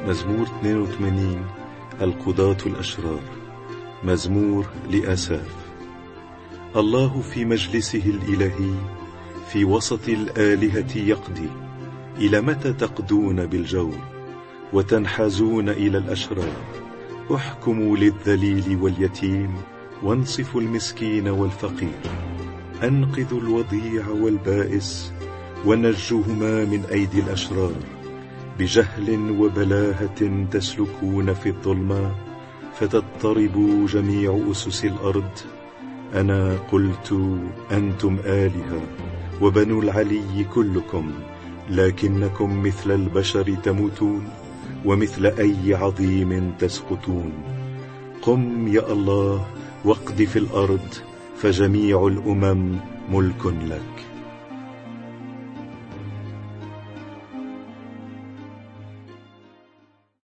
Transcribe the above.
مزمور 82. القضاة الأشرار. مزمور لآساف. الله في مجلسه الإلهي في وسط الآلهة يقضي. إلى متى تقضون بالجور وتنحازون إلى الأشرار؟ احكموا للذليل واليتيم وانصفوا المسكين والفقير. أنقذوا الوضيع والبائس ونجوهما من أيدي الأشرار. بجهل وبلاهة تسلكون في الظلمة فتضطرب جميع أسس الأرض. أنا قلت أنتم آلهة وبنو العلي كلكم، لكنكم مثل البشر تموتون ومثل أي عظيم تسقطون. قم يا الله واقض في الأرض، فجميع الأمم ملك لك.